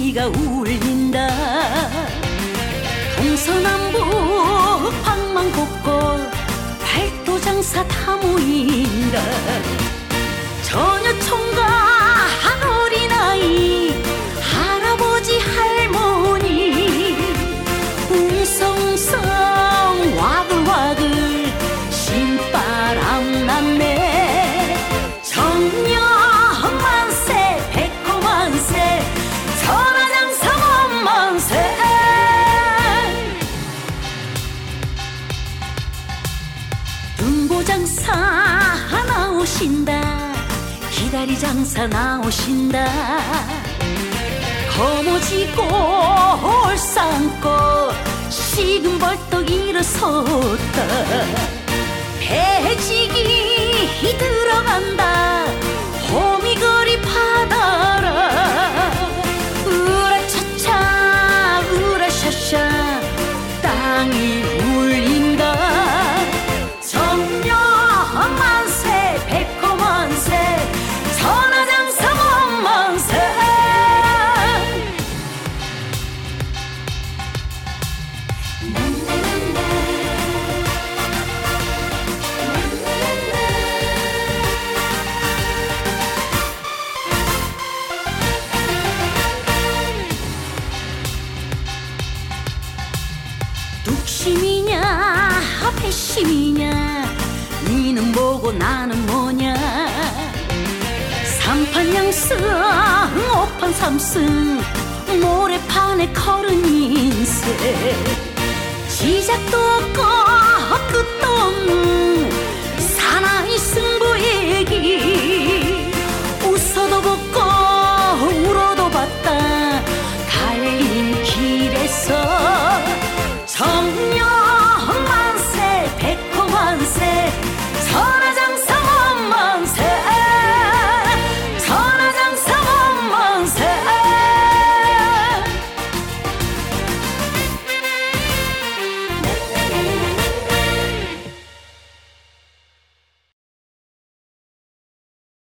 소리가 울린다. 동서남북 방망곡곡 팔도장사 다 모인다. 처녀 총각 어린아이 할아버지 할머니 웅성웅성 와글와글 신바람 났네. 정년만세 백호만세 천하장사만세. 등보장사 나오신다. 기다리장사 나오신다. 거머쥐고 올상고 지금 벌떡 일어섰다. 배지기 들어간다. 호미거리 바다라. 으라차차 으라샤샤 땅이 울린다. 정년만세 백호만세 천하장사만세. 뚝심이냐 배심이냐 니는 뭐고 나는 뭐냐. 삼판양승 오판삼승 모래판에 걸은 인생. 시작도 없고 끝도 없는